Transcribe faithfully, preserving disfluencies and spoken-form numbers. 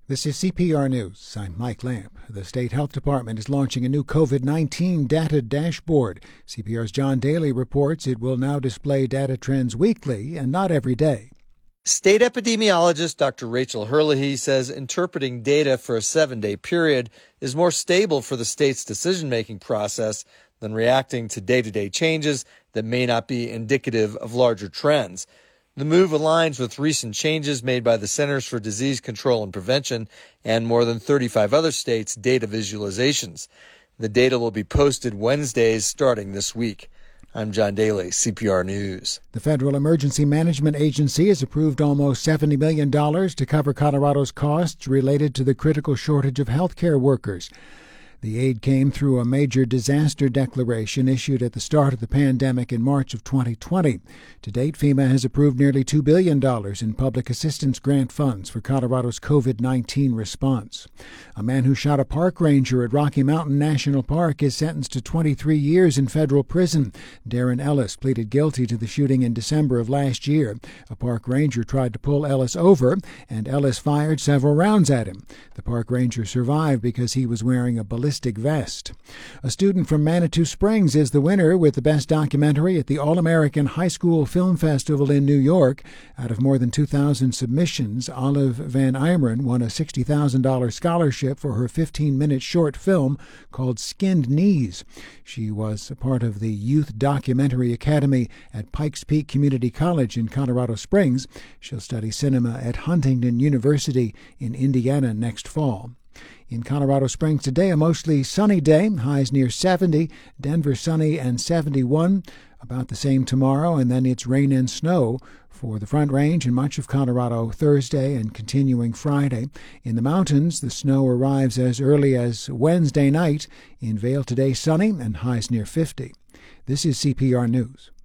This is C P R News. I'm Mike Lamp. The State Health Department is launching a new COVID nineteen data dashboard. C P R's John Daly reports it will now display data trends weekly and not every day. State epidemiologist Doctor Rachel Herlihy says interpreting data for a seven-day period is more stable for the state's decision-making process than reacting to day-to-day changes that may not be indicative of larger trends. The move aligns with recent changes made by the Centers for Disease Control and Prevention and more than thirty-five other states' data visualizations. The data will be posted Wednesdays starting this week. I'm John Daly, C P R News. The Federal Emergency Management Agency has approved almost seventy million dollars to cover Colorado's costs related to the critical shortage of healthcare workers. The aid came through a major disaster declaration issued at the start of the pandemic in March of twenty twenty. To date, FEMA has approved nearly two billion dollars in public assistance grant funds for Colorado's COVID nineteen response. A man who shot a park ranger at Rocky Mountain National Park is sentenced to twenty-three years in federal prison. Darren Ellis pleaded guilty to the shooting in December of last year. A park ranger tried to pull Ellis over, and Ellis fired several rounds at him. The park ranger survived because he was wearing a ballistic vest. A student from Manitou Springs is the winner with the Best Documentary at the All-American High School Film Festival in New York. Out of more than two thousand submissions, Olive Van Imeren won a sixty thousand dollars scholarship for her fifteen-minute short film called Skinned Knees. She was a part of the Youth Documentary Academy at Pikes Peak Community College in Colorado Springs. She'll study cinema at Huntington University in Indiana next fall. In Colorado Springs today, a mostly sunny day, highs near seventy. Denver sunny and seventy-one. About the same tomorrow, and then it's rain and snow for the Front Range and much of Colorado Thursday and continuing Friday. In the mountains, the snow arrives as early as Wednesday night. In Vail today, sunny and highs near fifty. This is C P R News.